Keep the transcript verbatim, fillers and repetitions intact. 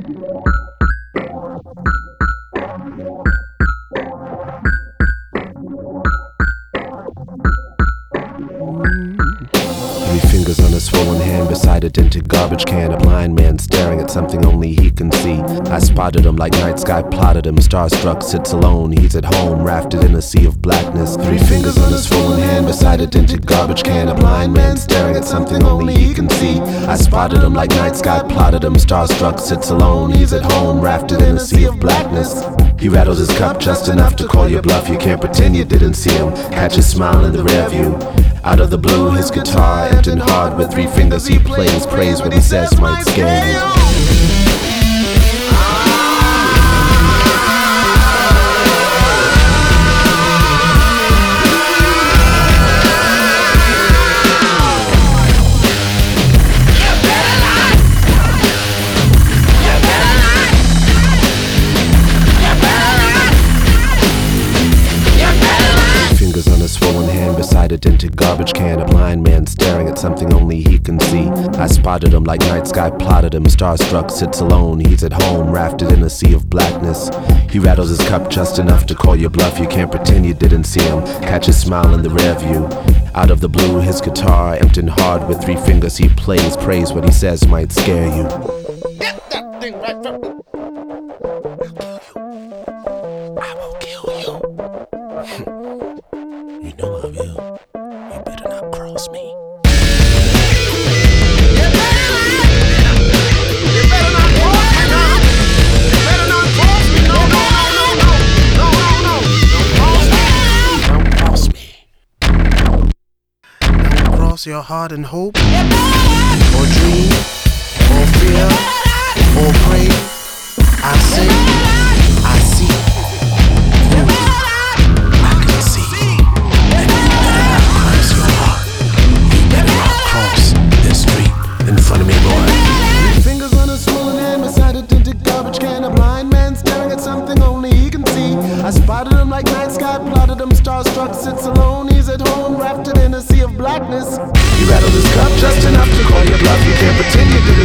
Three fingers on a swollen hand beside a dented garbage can. A blind man staring at something only he can see. I spotted him like night sky plotted him. Starstruck sits alone, he's at home, rafted in a sea of blackness. Three fingers on a swollen hand beside a dented garbage can. A blind man staring at something only he can see. I spotted him like night sky plotted him. Starstruck sits alone, he's at home, rafted in a sea of blackness. He rattles his cup just enough to call your bluff. You can't pretend you didn't see him. Catch his smile in the rear view. Out of the blue, his guitar empty and hard. With three fingers he plays, praise what he says might scare you. Swollen hand beside a dented garbage can. A blind man staring at something only he can see. I spotted him like night sky plotted him. Starstruck sits alone, he's at home, rafted in a sea of blackness. He rattles his cup just enough to call your bluff. You can't pretend you didn't see him. Catch his smile in the rear view. Out of the blue, his guitar empty and hard. With three fingers he plays, praise what he says might scare you. Get that thing right from me. I will kill you. I will kill you. You know I will. You better not cross me. You better not cross me now. You better not cross me. No, no, no, no, no, no, no, no. Don't cross me. Don't cross me. Don't cross your heart and hope, or dream, or fear, or pray. I say, I see. In front of me, boy. Three fingers on a swollen hand beside a dented garbage can. A blind man staring at something only he can see. I spotted him like night sky plotted him. Starstruck sits alone, he's at home, wrapped in a sea of blackness. He rattled his cup just enough to call your bluff. You can't pretend you did